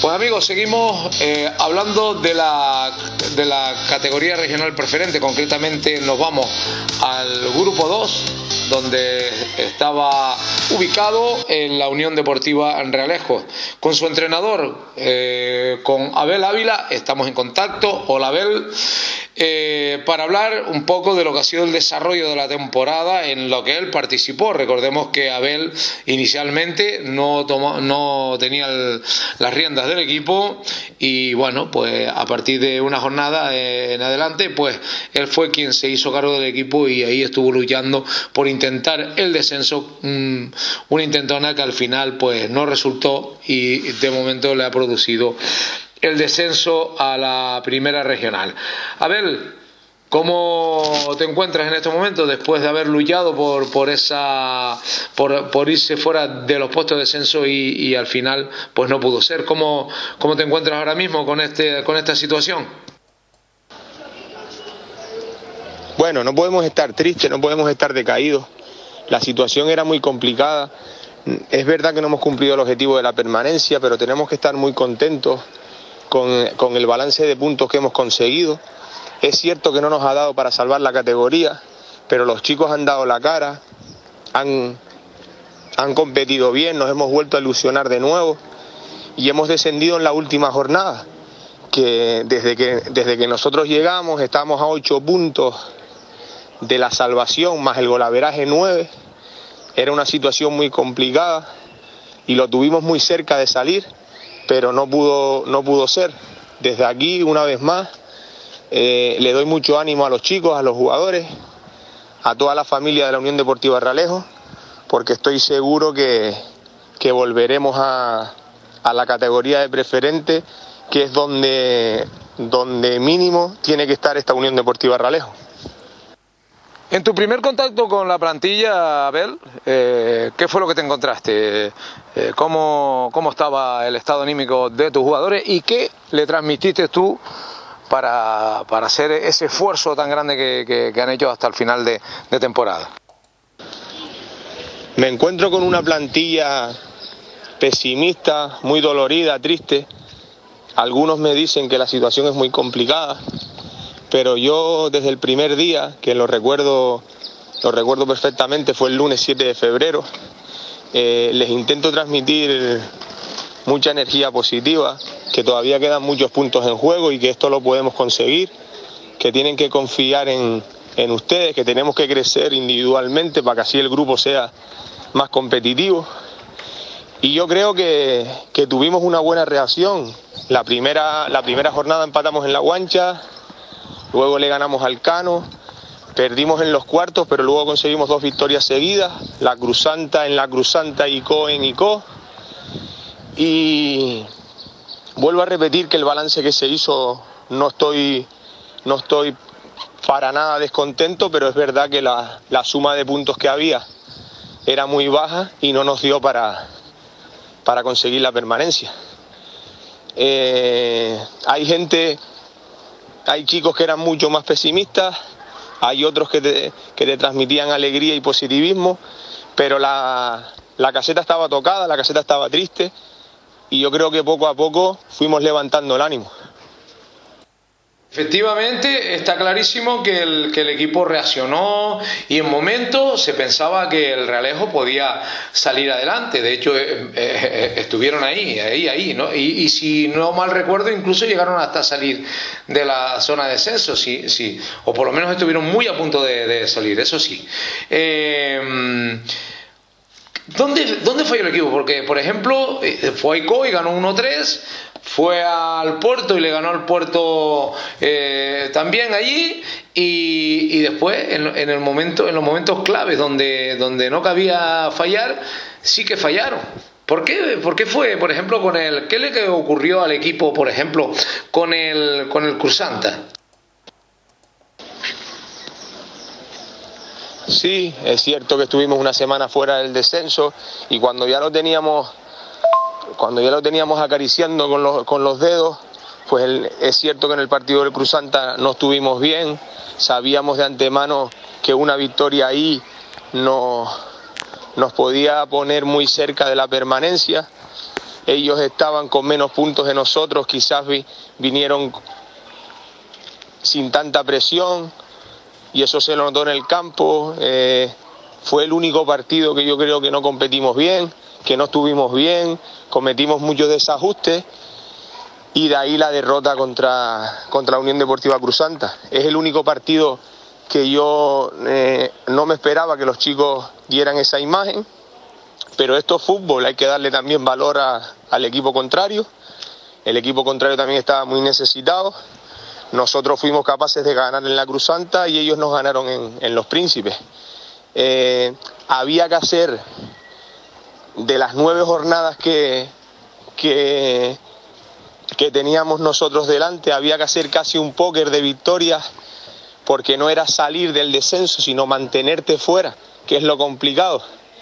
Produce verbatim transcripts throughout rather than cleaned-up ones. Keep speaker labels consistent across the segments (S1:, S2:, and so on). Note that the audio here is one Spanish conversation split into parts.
S1: Pues amigos, seguimos eh, hablando de la, de la categoría regional preferente. Concretamente nos vamos al grupo dos, donde estaba ubicado en la Unión Deportiva Realejo. Con su entrenador, eh, con Abel Ávila, estamos en contacto. Hola Abel, eh, para hablar un poco de lo que ha sido el desarrollo de la temporada en lo que él participó. Recordemos que Abel inicialmente no, tomó, no tenía el, las riendas del equipo y bueno, pues a partir de una jornada eh, en adelante, pues él fue quien se hizo cargo del equipo y ahí estuvo luchando por intentar el descenso, un, una intentona que al final pues no resultó y de momento le ha producido el descenso a la primera regional. Abel, ¿cómo te encuentras en estos momentos después de haber luchado por por esa por, por irse fuera de los puestos de descenso y, y al final pues no pudo ser? ¿Cómo, cómo te encuentras ahora mismo con este con esta situación?
S2: Bueno, no podemos estar tristes, no podemos estar decaídos. La situación era muy complicada. Es verdad que no hemos cumplido el objetivo de la permanencia, pero tenemos que estar muy contentos con, con el balance de puntos que hemos conseguido. Es cierto que no nos ha dado para salvar la categoría, pero los chicos han dado la cara, han, han competido bien, nos hemos vuelto a ilusionar de nuevo y hemos descendido en la última jornada, que desde que, desde que nosotros llegamos estamos a ocho puntos de la salvación, más el golaveraje nueve. Era una situación muy complicada y lo tuvimos muy cerca de salir, pero no pudo, no pudo ser. Desde aquí, una vez más, eh, le doy mucho ánimo a los chicos, a los jugadores, a toda la familia de la Unión Deportiva Realejo, porque estoy seguro que, que volveremos a, a la categoría de preferente, que es donde, donde mínimo tiene que estar esta Unión Deportiva Realejo.
S1: En tu primer contacto con la plantilla, Abel, eh, ¿qué fue lo que te encontraste? Eh, ¿cómo, ¿Cómo estaba el estado anímico de tus jugadores y qué le transmitiste tú para, para hacer ese esfuerzo tan grande que, que, que han hecho hasta el final de, de temporada?
S2: Me encuentro con una plantilla pesimista, muy dolorida, triste. Algunos me dicen que la situación es muy complicada, pero yo desde el primer día, que lo recuerdo, lo recuerdo perfectamente, fue el lunes siete de febrero, eh, les intento transmitir mucha energía positiva, que todavía quedan muchos puntos en juego y que esto lo podemos conseguir, que tienen que confiar en, en ustedes, que tenemos que crecer individualmente para que así el grupo sea más competitivo. Y yo creo que, que tuvimos una buena reacción. La primera, la primera jornada empatamos en La Guancha, luego le ganamos al Cano, perdimos en los cuartos, pero luego conseguimos dos victorias seguidas, la Cruzanta en la Cruzanta y Co en Ico. Y vuelvo a repetir que el balance que se hizo no estoy, no estoy para nada descontento, pero es verdad que la, la suma de puntos que había era muy baja y no nos dio para, para conseguir la permanencia. Eh, hay gente... Hay chicos que eran mucho más pesimistas, hay otros que te, que te transmitían alegría y positivismo, pero la, la caseta estaba tocada, la caseta estaba triste y yo creo que poco a poco fuimos levantando el ánimo.
S1: Efectivamente, está clarísimo que el, que el equipo reaccionó y en momentos se pensaba que el Realejo podía salir adelante. De hecho, eh, eh, estuvieron ahí, ahí, ahí, ¿no? Y, y si no mal recuerdo, incluso llegaron hasta salir de la zona de descenso, sí, sí, o por lo menos estuvieron muy a punto de, de salir, eso sí. Eh, ¿Dónde, ¿Dónde falló el equipo? Porque, por ejemplo, fue a Ico y ganó uno tres, fue al Puerto y le ganó al Puerto eh, también allí, y, y después, en, en, el momento, en los momentos claves donde, donde no cabía fallar, sí que fallaron. ¿Por qué? ¿Por qué fue, por ejemplo, con el... ¿Qué le ocurrió al equipo, por ejemplo, con el, con el Cruzanta?
S2: Sí, es cierto que estuvimos una semana fuera del descenso y cuando ya lo teníamos, cuando ya lo teníamos acariciando con los, con los dedos, pues el, es cierto que en el partido del Cruzanta no estuvimos bien, sabíamos de antemano que una victoria ahí no, nos podía poner muy cerca de la permanencia ellos estaban con menos puntos que nosotros, quizás vi, vinieron sin tanta presión y eso se lo notó en el campo. Eh, fue el único partido que yo creo que no competimos bien, que no estuvimos bien, cometimos muchos desajustes y de ahí la derrota contra, contra la Unión Deportiva Cruzanta. Es el único partido que yo eh, no me esperaba que los chicos dieran esa imagen, pero esto es fútbol, hay que darle también valor a, al equipo contrario. El equipo contrario también estaba muy necesitado. Nosotros fuimos capaces de ganar en la Cruzanta y ellos nos ganaron en, en Los Príncipes. Eh, había que hacer de las nueve jornadas que, que, que teníamos nosotros delante, había que hacer casi un póker de victorias, porque no era salir del descenso, sino mantenerte fuera, que es lo complicado.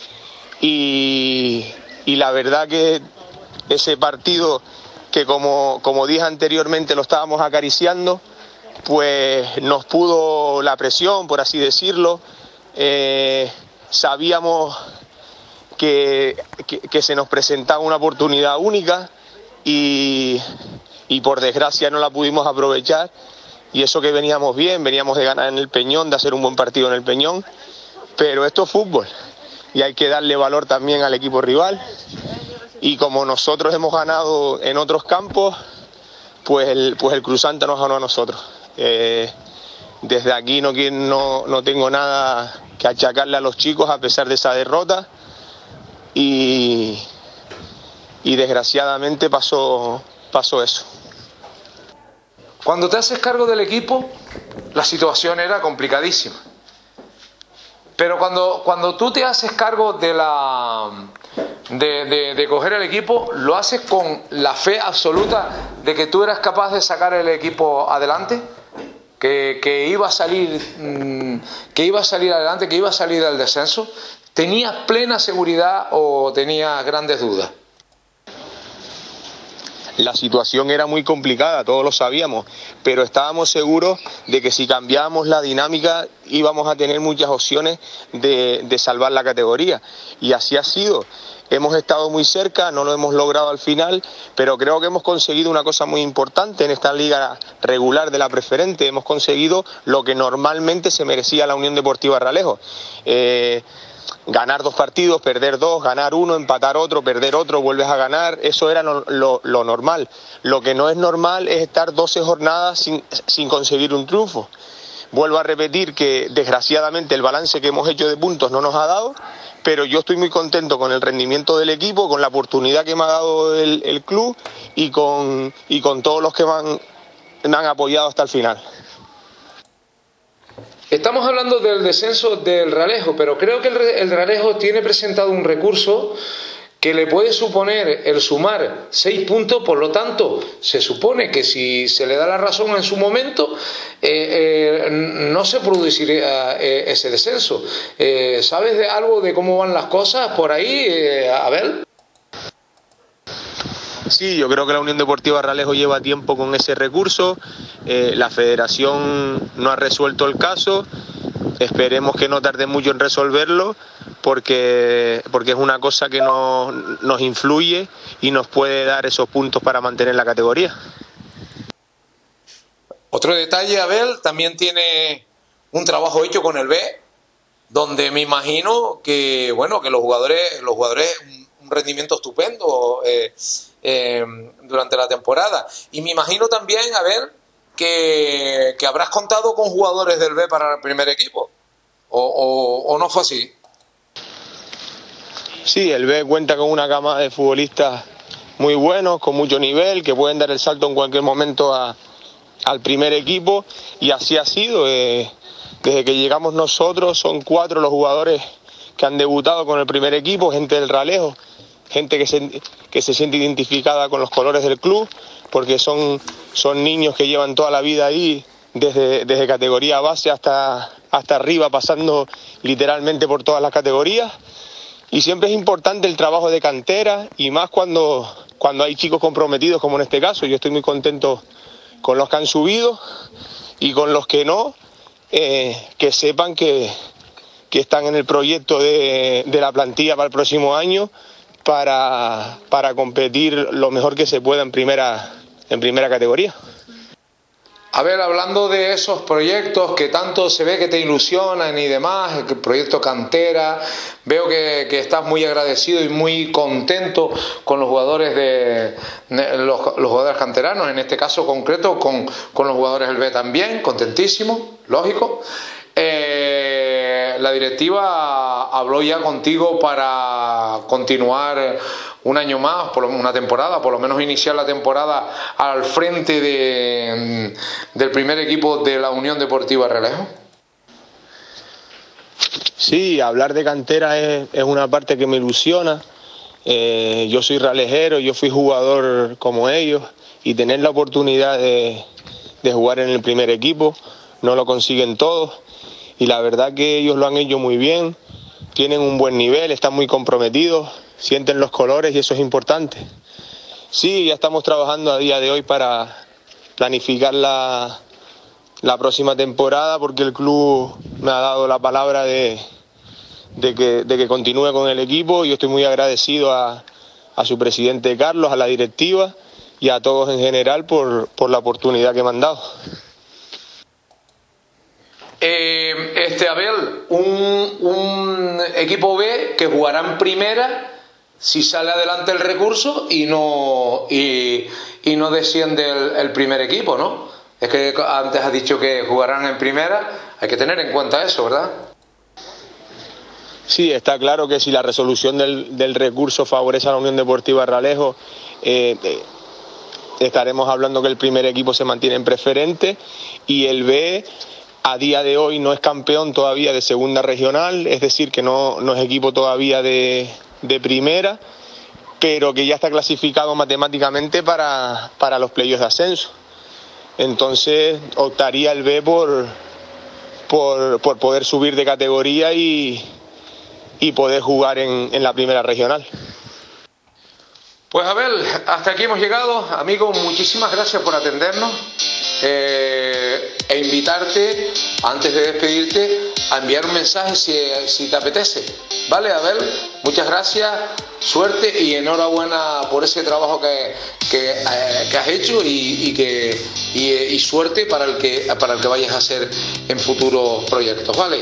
S2: Y, y la verdad que ese partido, que como, como dije anteriormente lo estábamos acariciando, pues nos pudo la presión, por así decirlo. Eh, sabíamos que, que, que se nos presentaba una oportunidad única y, y por desgracia no la pudimos aprovechar. Y eso que veníamos bien, veníamos de ganar en el Peñón, de hacer un buen partido en el Peñón, pero esto es fútbol y hay que darle valor también al equipo rival. Y como nosotros hemos ganado en otros campos, pues el, pues el Cruzanta nos ganó a nosotros. Eh, desde aquí no, no, no tengo nada que achacarle a los chicos a pesar de esa derrota y, y desgraciadamente pasó, pasó eso.
S1: Cuando te haces cargo del equipo, la situación era complicadísima. Pero cuando, cuando tú te haces cargo de, la, de, de, de coger el equipo, lo haces con la fe absoluta de que tú eras capaz de sacar el equipo adelante, que, que, iba a salir, que iba a salir adelante, que iba a salir del descenso. ¿Tenías plena seguridad o tenías grandes dudas?
S2: La situación era muy complicada, todos lo sabíamos, pero estábamos seguros de que si cambiábamos la dinámica íbamos a tener muchas opciones de, de salvar la categoría. Y así ha sido. Hemos estado muy cerca, no lo hemos logrado al final, pero creo que hemos conseguido una cosa muy importante en esta liga regular de la preferente. Hemos conseguido lo que normalmente se merecía la Unión Deportiva Ralejo. Eh, Ganar dos partidos, perder dos, ganar uno, empatar otro, perder otro, vuelves a ganar, eso era lo, lo, lo normal. Lo que no es normal es estar doce jornadas sin, sin conseguir un triunfo. Vuelvo a repetir que desgraciadamente el balance que hemos hecho de puntos no nos ha dado, pero yo estoy muy contento con el rendimiento del equipo, con la oportunidad que me ha dado el, el club y con, y con todos los que me han, me han apoyado hasta el final.
S1: Estamos hablando del descenso del Ralejo, pero creo que el, el Ralejo tiene presentado un recurso que le puede suponer el sumar seis puntos, por lo tanto, se supone que si se le da la razón en su momento, eh, eh, no se produciría eh, ese descenso. Eh, ¿Sabes de algo de cómo van las cosas por ahí, eh, Abel?
S2: Sí, yo creo que la Unión Deportiva Ralejo lleva tiempo con ese recurso, eh, la federación no ha resuelto el caso, esperemos que no tarde mucho en resolverlo porque, porque es una cosa que nos, nos influye y nos puede dar esos puntos para mantener la categoría.
S1: Otro detalle, Abel, también tiene un trabajo hecho con el B, donde me imagino que, bueno, que los jugadores, los jugadores un rendimiento estupendo eh, eh, durante la temporada. Y me imagino también, a ver, que, que habrás contado con jugadores del B para el primer equipo. ¿O, o, o no fue así?
S2: Sí, el B cuenta con una gama de futbolistas muy buenos, con mucho nivel, que pueden dar el salto en cualquier momento a, al primer equipo. Y así ha sido. Eh, desde que llegamos nosotros son cuatro los jugadores que han debutado con el primer equipo, gente del Ralejo, gente que se, que se siente identificada con los colores del club, porque son, son niños que llevan toda la vida ahí, desde, desde categoría base hasta, hasta arriba, pasando literalmente por todas las categorías. Y siempre es importante el trabajo de cantera, y más cuando, cuando hay chicos comprometidos, como en este caso. Yo estoy muy contento con los que han subido, y con los que no, eh, que sepan que, que están en el proyecto de, de la plantilla para el próximo año, para, para competir lo mejor que se pueda en primera, en primera categoría.
S1: A ver, hablando de esos proyectos que tanto se ve que te ilusionan y demás, el proyecto cantera, veo que, que estás muy agradecido y muy contento con los jugadores de, de los, los jugadores canteranos, en este caso concreto con, con los jugadores del B también, contentísimo, lógico. Eh, la directiva habló ya contigo para continuar un año más, por una temporada, por lo menos iniciar la temporada al frente de, del primer equipo de la Unión Deportiva Relejo.
S2: Sí, hablar de cantera es, es una parte que me ilusiona. Eh, yo soy ralejero, yo fui jugador como ellos, y tener la oportunidad de, de jugar en el primer equipo no lo consiguen todos, y la verdad que ellos lo han hecho muy bien, tienen un buen nivel, están muy comprometidos, sienten los colores y eso es importante. Sí, ya estamos trabajando a día de hoy para planificar la, la próxima temporada, porque el club me ha dado la palabra de, de, que, de que continúe con el equipo. Yo estoy muy agradecido a, a su presidente Carlos, a la directiva y a todos en general por, por la oportunidad que me han dado.
S1: Eh, este Abel, un, un equipo B que jugará en primera si sale adelante el recurso y no y, y no desciende el, el primer equipo, ¿no? Es que antes has dicho que jugarán en primera, hay que tener en cuenta eso, ¿verdad?
S2: Sí, está claro que si la resolución del, del recurso favorece a la Unión Deportiva Ralejo, eh, eh, estaremos hablando que el primer equipo se mantiene en preferente, y el B a día de hoy no es campeón todavía de segunda regional, es decir, que no, no es equipo todavía de, de primera, pero que ya está clasificado matemáticamente para, para los playoffs de ascenso. Entonces optaría el B por, por, por poder subir de categoría y, y poder jugar en, en la primera regional.
S1: Pues Abel, hasta aquí hemos llegado. Amigo, muchísimas gracias por atendernos. Eh, e invitarte, antes de despedirte, a enviar un mensaje si, si te apetece. Vale, Abel, muchas gracias, suerte y enhorabuena por ese trabajo que, que, eh, que has hecho y, y, que, y, y suerte para el, que, para el que vayas a hacer en futuros proyectos. Vale.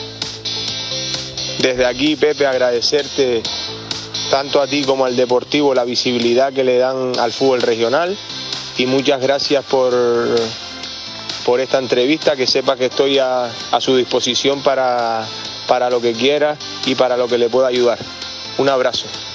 S2: Desde aquí, Pepe, agradecerte tanto a ti como al Deportivo la visibilidad que le dan al fútbol regional. Y muchas gracias por, por esta entrevista, que sepa que estoy a, a su disposición para, para lo que quiera y para lo que le pueda ayudar. Un abrazo.